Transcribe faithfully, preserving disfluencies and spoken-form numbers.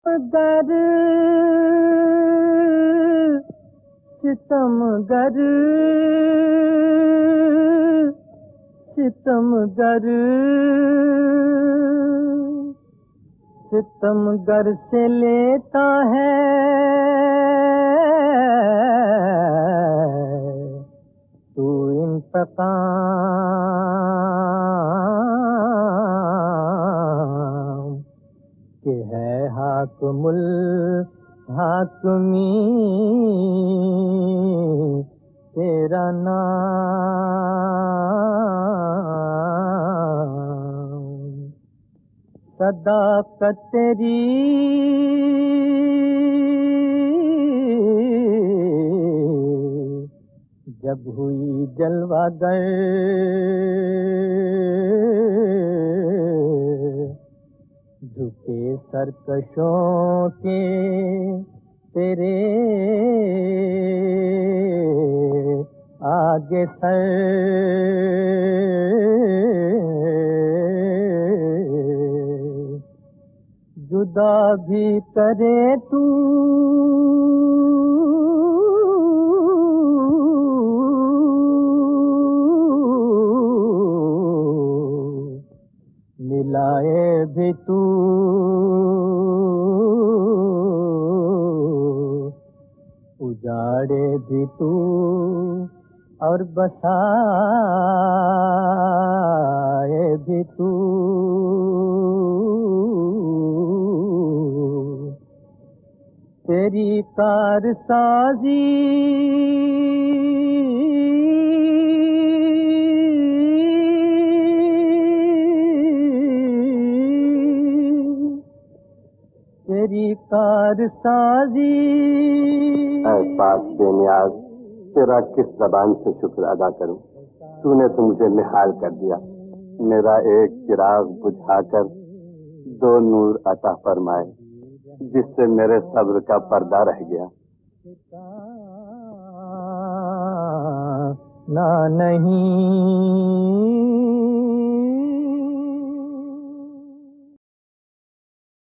گر ستم گر ستم گر ستم گر سے لیتا ہے تو انتقام کہ ہے حاکم الحاکمی تیرا نام صداقت تیری جب ہوئی جلوہ گر جھکے سرکشوں کے تیرے آگے سر جدا بھی کرے تو ملائے بھی تو اجاڑے بھی تو اور بسائے بھی تو تیری کار سازی تیری کار سازی اے پاک بے نیاز، تیرا کس زبان سے شکر ادا کروں؟ تو نے تو مجھے نہال کر دیا، میرا ایک چراغ بجھا کر دو نور عطا فرمائے جس سے میرے صبر کا پردہ رہ گیا۔ نہ نہیں